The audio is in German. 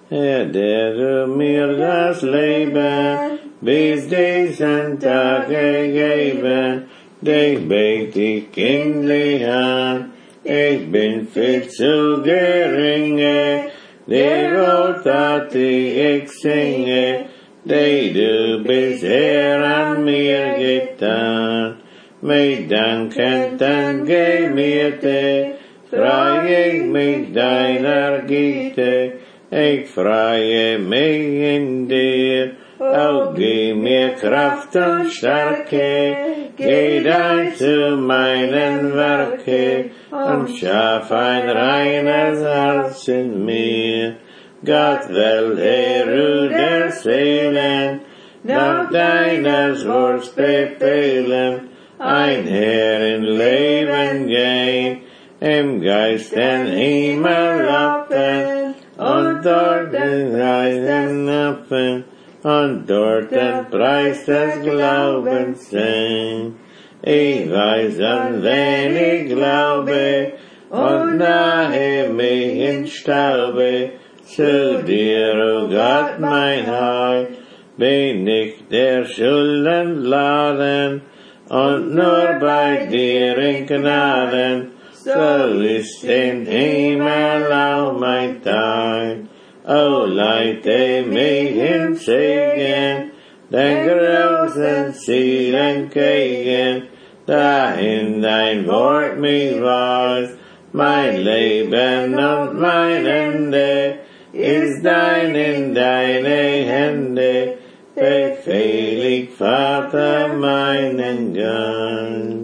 Herr, der du mir das Leben bis diesen Tag gegeben, dich bete ich kindlich an. Ich bin viel zu geringe, die Wohltat, die ich singe, die du bisher an mir getan. Mit Danken dann gemierte, freue ich mich deiner Güte, ich freue mich in dir. Oh, gib mir Kraft und Stärke, geh dein zu meinen Werke und schaff ein reines Herz in mir. Gott will der Ruhe der Seelen, nach deines Worts befehlen, ein Herr in Leben gehen, im Geist den Himmel loben, und dort den Reisen öffnen, und dort den Preis des Glaubens sehen. Ich weiß, an wen ich glaube, und nahe mich in Staube, zu dir, o Gott, mein Heil, bin ich der Schulden laden, und nur bei dir in Gnaden, so ist in Himmel auch mein Teil. O leite mich in Segen, den großen Ziel entgegen, dahin dein Wort mich weist, mein Leben und mein Ende ist dein in deine Hände, befehl ich, Vater, meinen Geist.